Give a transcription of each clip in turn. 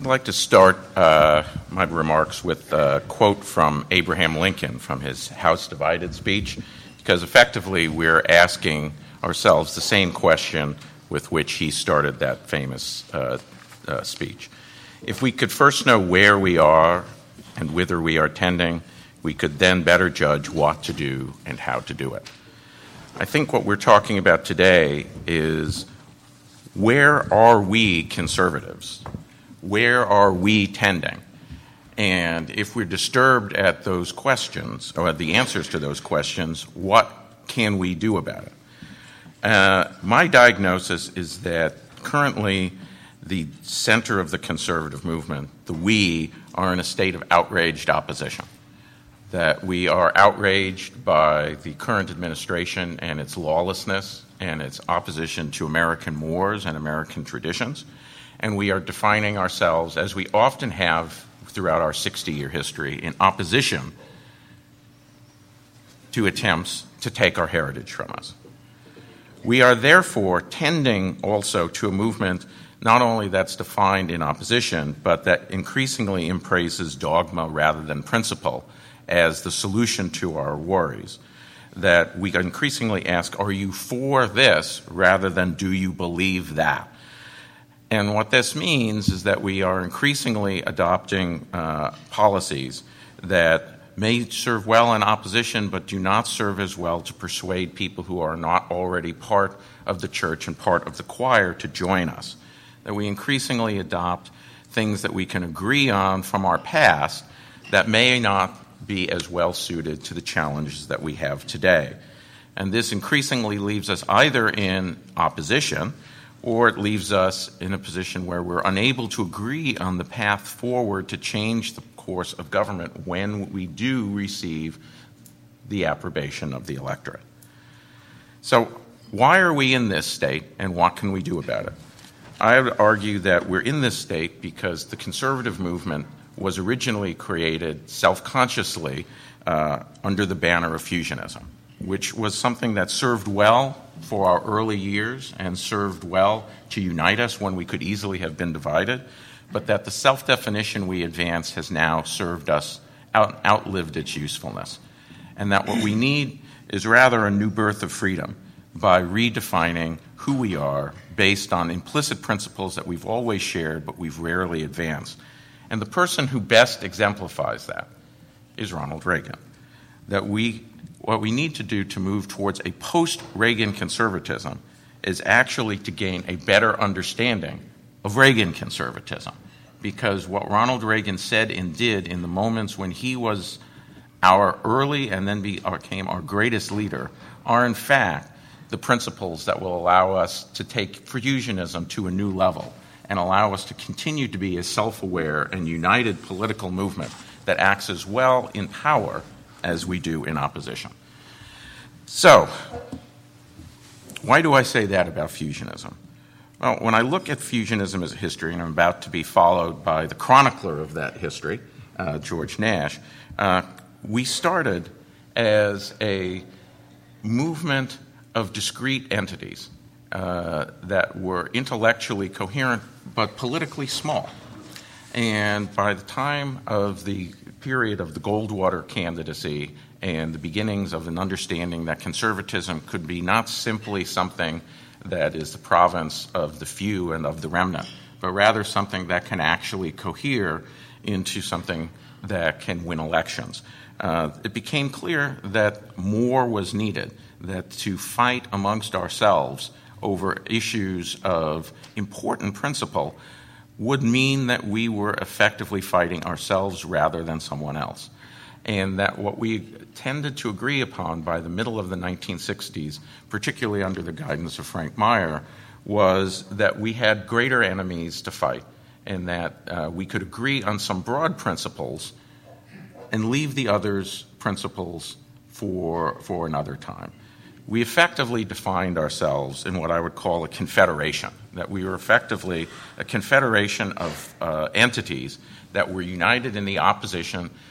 I'd like to start my remarks with a quote from Abraham Lincoln from his House Divided speech, because effectively we're asking ourselves the same question with which he started that famous speech. If we could first know where we are and whither we are tending, we could then better judge what to do and how to do it. I think what we're talking about today is, where are we conservatives? Where are we tending? And if we're disturbed at those questions, or the answers to those questions, what can we do about it? My diagnosis is that currently the center of the conservative movement, the we, are in a state of outraged opposition. That we are outraged by the current administration and its lawlessness and its opposition to American mores and American traditions. And we are defining ourselves, as we often have throughout our 60-year history, in opposition to attempts to take our heritage from us. We are therefore tending also to a movement not only that's defined in opposition, but that increasingly embraces dogma rather than principle as the solution to our worries. That we increasingly ask, are you for this, rather than do you believe that? And what this means is that we are increasingly adopting policies that may serve well in opposition, but do not serve as well to persuade people who are not already part of the church and part of the choir to join us. That we increasingly adopt things that we can agree on from our past that may not be as well suited to the challenges that we have today. And this increasingly leaves us either in opposition, or it leaves us in a position where we're unable to agree on the path forward to change the course of government when we do receive the approbation of the electorate. So why are we in this state, and what can we do about it? I would argue that we're in this state because the conservative movement was originally created self-consciously under the banner of fusionism, which was something that served well for our early years and served well to unite us when we could easily have been divided, but that the self-definition we advanced has now served us, outlived its usefulness. And that what we need is rather a new birth of freedom by redefining who we are based on implicit principles that we've always shared but we've rarely advanced. And the person who best exemplifies that is Ronald Reagan. That what we need to do to move towards a post-Reagan conservatism is actually to gain a better understanding of Reagan conservatism. Because what Ronald Reagan said and did in the moments when he was our early and then became our greatest leader are in fact the principles that will allow us to take fusionism to a new level and allow us to continue to be a self-aware and united political movement that acts as well in power as we do in opposition. So, why do I say that about fusionism? Well, when I look at fusionism as a history, and I'm about to be followed by the chronicler of that history, George Nash, we started as a movement of discrete entities that were intellectually coherent but politically small. And by the time of the period of the Goldwater candidacy and the beginnings of an understanding that conservatism could be not simply something that is the province of the few and of the remnant, but rather something that can actually cohere into something that can win elections. It became clear that more was needed, that to fight amongst ourselves over issues of important principle would mean that we were effectively fighting ourselves rather than someone else. And that what we tended to agree upon by the middle of the 1960s, particularly under the guidance of Frank Meyer, was that we had greater enemies to fight, and that we could agree on some broad principles and leave the others principles for another time. We effectively defined ourselves in what I would call a confederation, that we were effectively a confederation of entities that were united in the opposition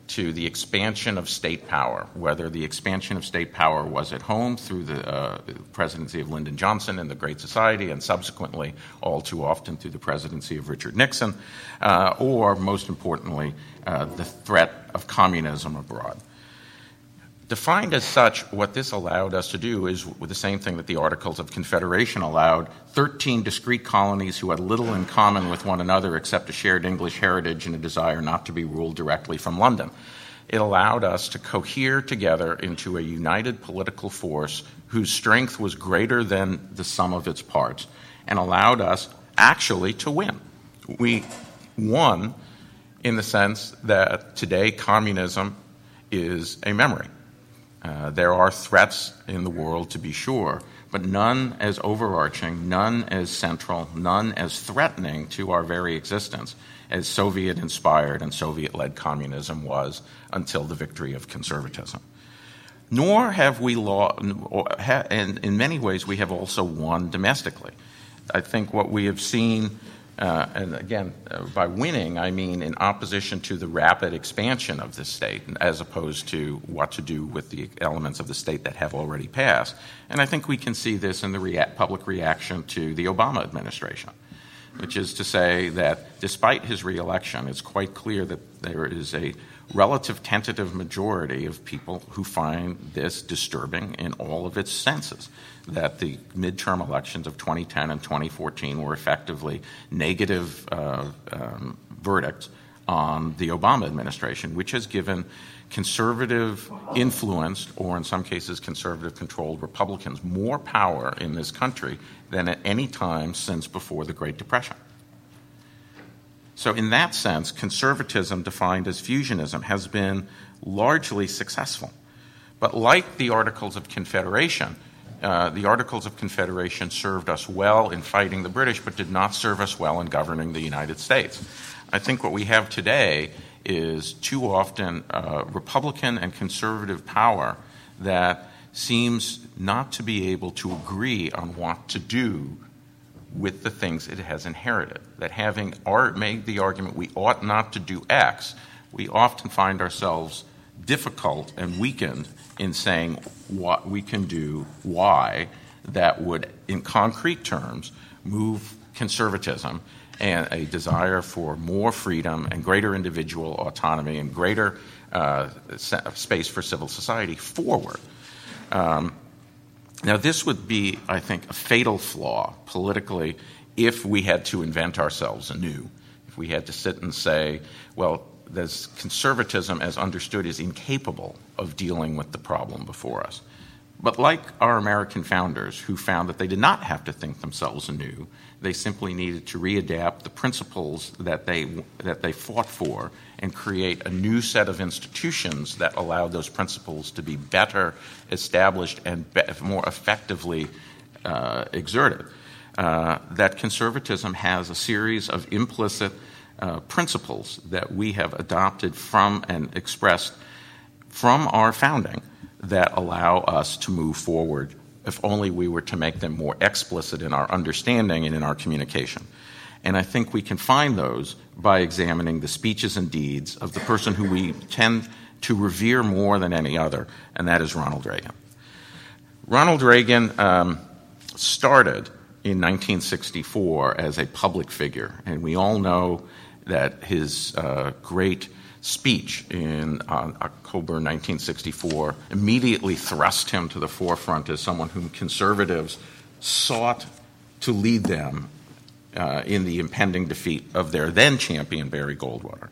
to the expansion of state power, whether the expansion of state power was at home through the presidency of Lyndon Johnson and the Great Society, and subsequently, all too often, through the presidency of Richard Nixon, or, most importantly, the threat of communism abroad. Defined as such, what this allowed us to do is the same thing that the Articles of Confederation allowed: 13 discrete colonies who had little in common with one another except a shared English heritage and a desire not to be ruled directly from London. It allowed us to cohere together into a united political force whose strength was greater than the sum of its parts, and allowed us actually to win. We won in the sense that today communism is a memory. There are threats in the world, to be sure, but none as overarching, none as central, none as threatening to our very existence as Soviet-inspired and Soviet-led communism was until the victory of conservatism. Nor have we and in many ways we have also won domestically. I think what we have seen, and again, by winning, I mean in opposition to the rapid expansion of the state, as opposed to what to do with the elements of the state that have already passed. And I think we can see this in the public reaction to the Obama administration, which is to say that despite his reelection, it's quite clear that there is a relative tentative majority of people who find this disturbing in all of its senses, that the midterm elections of 2010 and 2014 were effectively negative verdicts on the Obama administration, which has given conservative-influenced, or in some cases conservative-controlled Republicans more power in this country than at any time since before the Great Depression. So in that sense, conservatism, defined as fusionism, has been largely successful. But like the Articles of Confederation, the Articles of Confederation served us well in fighting the British, but did not serve us well in governing the United States. I think what we have today is too often Republican and conservative power that seems not to be able to agree on what to do with the things it has inherited. That having made the argument we ought not to do X, we often find ourselves difficult and weakened in saying what we can do Y that would, in concrete terms, move conservatism and a desire for more freedom and greater individual autonomy and greater space for civil society forward. Now, this would be, I think, a fatal flaw politically if we had to invent ourselves anew, if we had to sit and say, well, this conservatism as understood is incapable of dealing with the problem before us. But like our American founders, who found that they did not have to think themselves anew, they simply needed to readapt the principles that they fought for and create a new set of institutions that allowed those principles to be better established and more effectively exerted. That conservatism has a series of implicit principles that we have adopted from and expressed from our founding that allow us to move forward if only we were to make them more explicit in our understanding and in our communication. And I think we can find those by examining the speeches and deeds of the person who we tend to revere more than any other, and that is Ronald Reagan. Ronald Reagan started in 1964 as a public figure, and we all know that his great speech on October 1964 immediately thrust him to the forefront as someone whom conservatives sought to lead them in the impending defeat of their then champion, Barry Goldwater.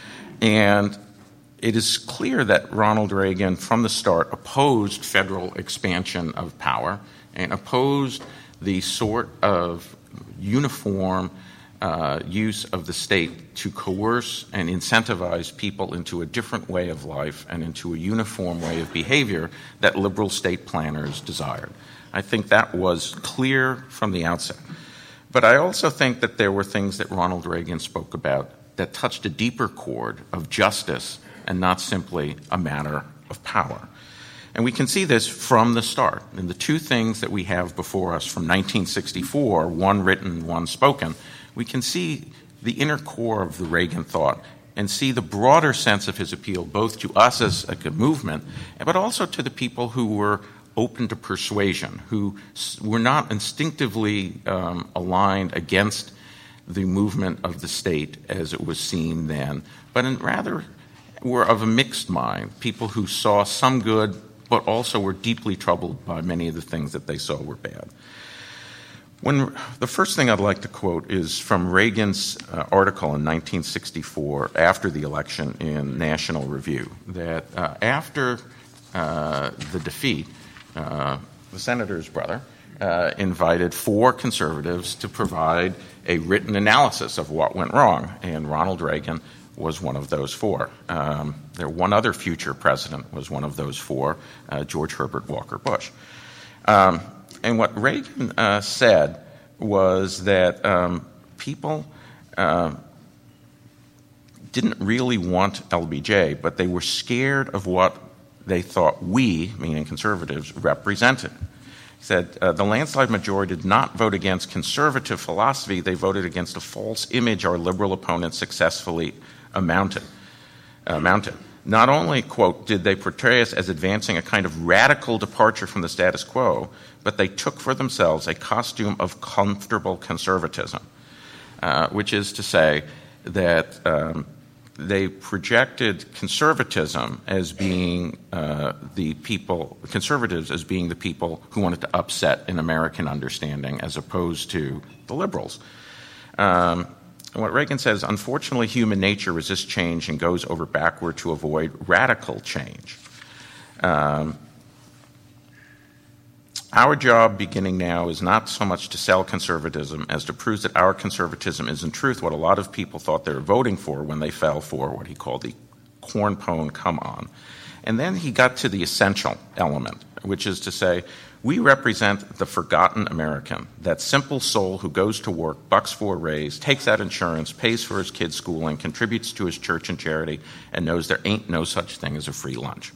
And it is clear that Ronald Reagan, from the start, opposed federal expansion of power and opposed the sort of uniform use of the state to coerce and incentivize people into a different way of life and into a uniform way of behavior that liberal state planners desired. I think that was clear from the outset. But I also think that there were things that Ronald Reagan spoke about that touched a deeper chord of justice and not simply a matter of power. And we can see this from the start. And the two things that we have before us from 1964, one written, one spoken, we can see the inner core of the Reagan thought and see the broader sense of his appeal, both to us as a movement, but also to the people who were open to persuasion, who were not instinctively aligned against the movement of the state as it was seen then, but rather were of a mixed mind, people who saw some good, but also were deeply troubled by many of the things that they saw were bad. The first thing I'd like to quote is from Reagan's article in 1964 after the election in National Review, that after the defeat, the senator's brother invited 4 conservatives to provide a written analysis of what went wrong, and Ronald Reagan was one of those 4. One other future president was one of those 4, George Herbert Walker Bush. And what Reagan said was that people didn't really want LBJ, but they were scared of what they thought we, meaning conservatives, represented. He said, the landslide majority did not vote against conservative philosophy, they voted against a false image our liberal opponents successfully mounted. Not only, quote, did they portray us as advancing a kind of radical departure from the status quo, but they took for themselves a costume of comfortable conservatism, which is to say that they projected conservatism as being conservatives as being the people who wanted to upset an American understanding as opposed to the liberals. And what Reagan says, unfortunately, human nature resists change and goes over backward to avoid radical change. Our job beginning now is not so much to sell conservatism as to prove that our conservatism is in truth what a lot of people thought they were voting for when they fell for what he called the cornpone come-on. And then he got to the essential element, which is to say, we represent the forgotten American, that simple soul who goes to work, bucks for a raise, takes out insurance, pays for his kids' schooling, contributes to his church and charity, and knows there ain't no such thing as a free lunch.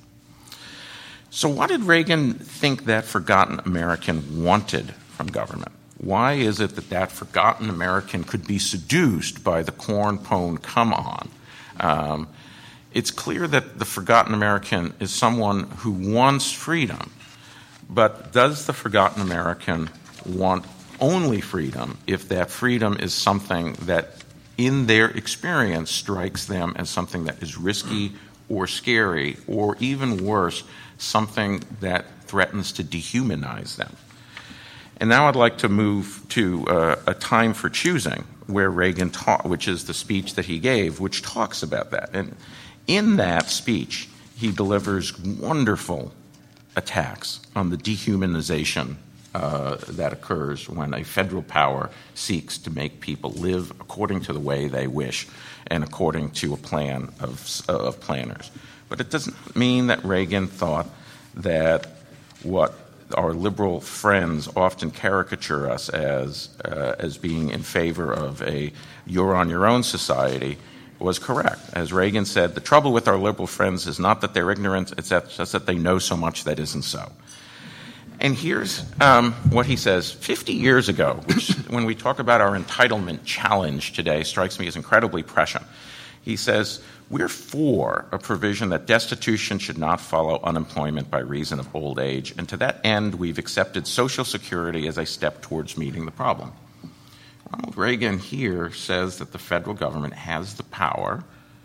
So what did Reagan think that forgotten American wanted from government? Why is it that that forgotten American could be seduced by the cornpone come-on? It's clear that the forgotten American is someone who wants freedom, but does the forgotten American want only freedom if that freedom is something that, in their experience, strikes them as something that is risky or scary, or even worse, something that threatens to dehumanize them? And now I'd like to move to A Time for Choosing, where Reagan taught, which is the speech that he gave, which talks about that. And in that speech, he delivers wonderful attacks on the dehumanization that occurs when a federal power seeks to make people live according to the way they wish and according to a plan of planners. But it doesn't mean that Reagan thought that what our liberal friends often caricature us as being in favor of a you're-on-your-own society was correct. As Reagan said, the trouble with our liberal friends is not that they're ignorant, it's just that they know so much that isn't so. And here's what he says. 50 years ago, which when we talk about our entitlement challenge today strikes me as incredibly prescient, he says, we're for a provision that destitution should not follow unemployment by reason of old age, and to that end we've accepted Social Security as a step towards meeting the problem. Ronald Reagan here says that the federal government has the power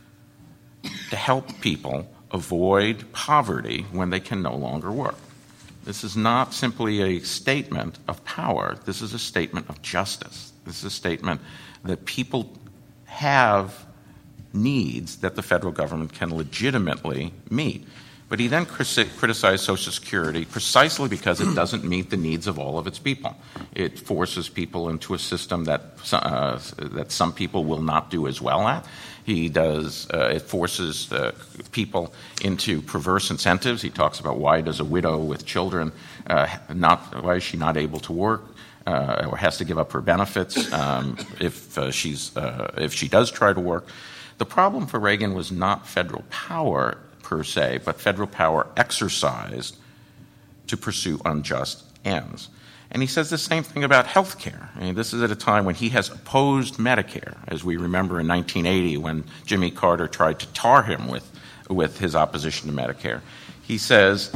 to help people avoid poverty when they can no longer work. This is not simply a statement of power. This is a statement of justice. This is a statement that people have needs that the federal government can legitimately meet. But he then criticized Social Security precisely because it doesn't meet the needs of all of its people. It forces people into a system that some people will not do as well at. It forces people into perverse incentives. He talks about why does a widow with children why is she not able to work or has to give up her benefits if she does try to work. The problem for Reagan was not federal power per se, but federal power exercised to pursue unjust ends. And he says the same thing about health care. I mean, this is at a time when he has opposed Medicare, as we remember in 1980 when Jimmy Carter tried to tar him with his opposition to Medicare. He says,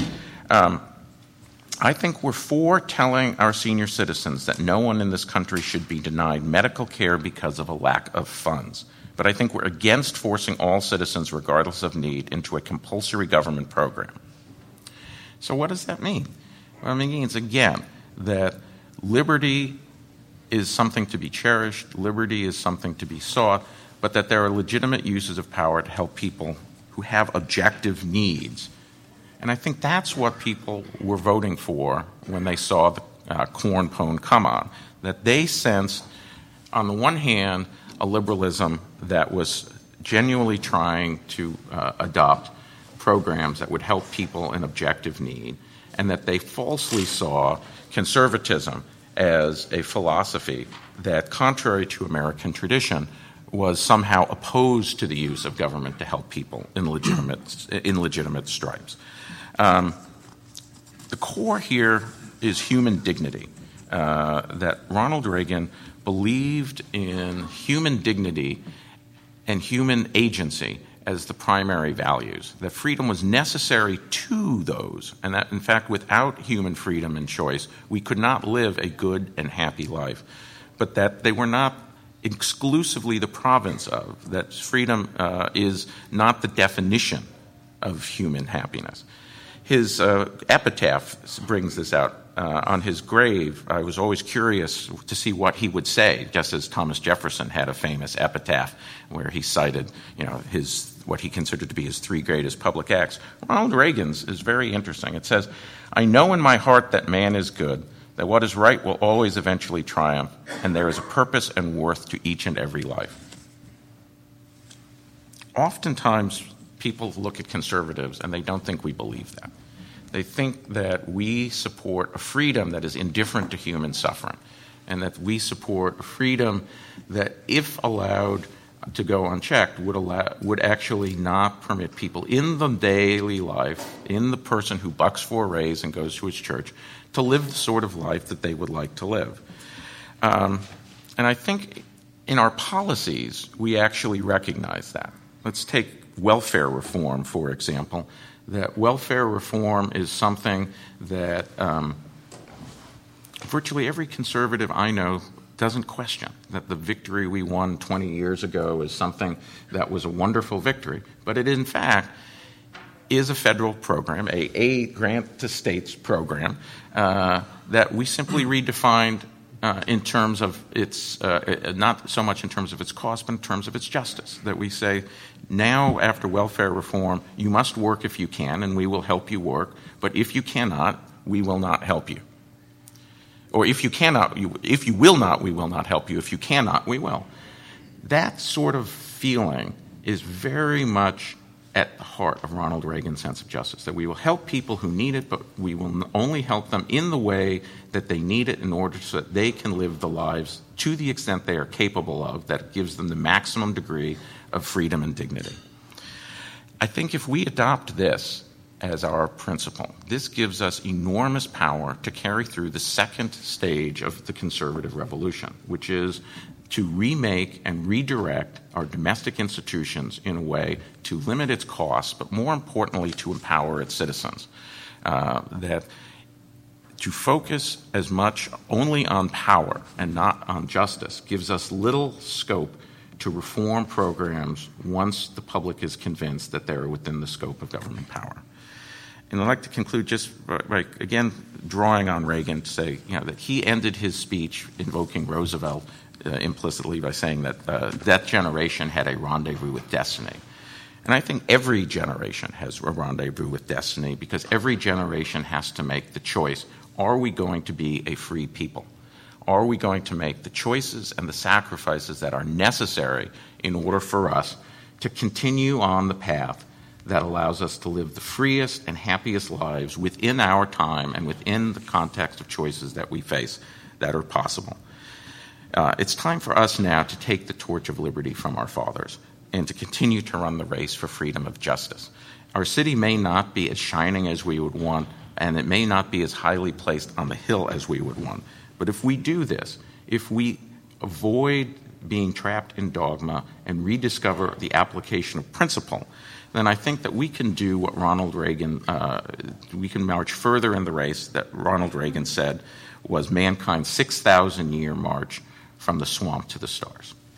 I think we're for telling our senior citizens that no one in this country should be denied medical care because of a lack of funds. But I think we're against forcing all citizens, regardless of need, into a compulsory government program. So what does that mean? Well, it means, again, that liberty is something to be cherished, liberty is something to be sought, but that there are legitimate uses of power to help people who have objective needs. And I think that's what people were voting for when they saw the corn pone come on, that they sensed, on the one hand, a liberalism that was genuinely trying to adopt programs that would help people in objective need, and that they falsely saw conservatism as a philosophy that, contrary to American tradition, was somehow opposed to the use of government to help people in legitimate stripes. The core here is human dignity, that Ronald Reagan believed in human dignity and human agency as the primary values, that freedom was necessary to those, and that, in fact, without human freedom and choice, we could not live a good and happy life, but that they were not exclusively the province of, that freedom is not the definition of human happiness. His epitaph brings this out. On his grave, I was always curious to see what he would say, just as Thomas Jefferson had a famous epitaph where he cited, what he considered to be his 3 greatest public acts. Ronald Reagan's is very interesting. It says, I know in my heart that man is good, that what is right will always eventually triumph, and there is a purpose and worth to each and every life. Oftentimes, people look at conservatives and they don't think we believe that. They think that we support a freedom that is indifferent to human suffering, and that we support a freedom that, if allowed to go unchecked, would actually not permit people in the daily life, in the person who bucks for a raise and goes to his church, to live the sort of life that they would like to live. And I think in our policies, we actually recognize that. Let's take welfare reform, for example. That welfare reform is something that virtually every conservative I know doesn't question, that the victory we won 20 years ago is something that was a wonderful victory, but it in fact is a federal program, a grant to states program that we simply redefined in terms of its, not so much in terms of its cost, but in terms of its justice, that we say, now, after welfare reform, you must work if you can, and we will help you work. But if you cannot, we will not help you. Or if you will not, we will not help you. If you cannot, we will. That sort of feeling is very much at the heart of Ronald Reagan's sense of justice, that we will help people who need it, but we will only help them in the way that they need it in order so that they can live the lives to the extent they are capable of, that gives them the maximum degree of freedom and dignity. I think if we adopt this as our principle, this gives us enormous power to carry through the second stage of the conservative revolution, which is to remake and redirect our domestic institutions in a way to limit its costs, but more importantly, to empower its citizens. That to focus as much only on power and not on justice gives us little scope to reform programs once the public is convinced that they're within the scope of government power. And I'd like to conclude just by, again, drawing on Reagan to say, that he ended his speech invoking Roosevelt implicitly by saying that that generation had a rendezvous with destiny. And I think every generation has a rendezvous with destiny because every generation has to make the choice, are we going to be a free people? Are we going to make the choices and the sacrifices that are necessary in order for us to continue on the path that allows us to live the freest and happiest lives within our time and within the context of choices that we face that are possible? It's time for us now to take the torch of liberty from our fathers and to continue to run the race for freedom of justice. Our city may not be as shining as we would want and it may not be as highly placed on the hill as we would want. But if we do this, if we avoid being trapped in dogma and rediscover the application of principle, then I think that we can do what Ronald Reagan, we can march further in the race that Ronald Reagan said was mankind's 6,000-year march from the swamp to the stars.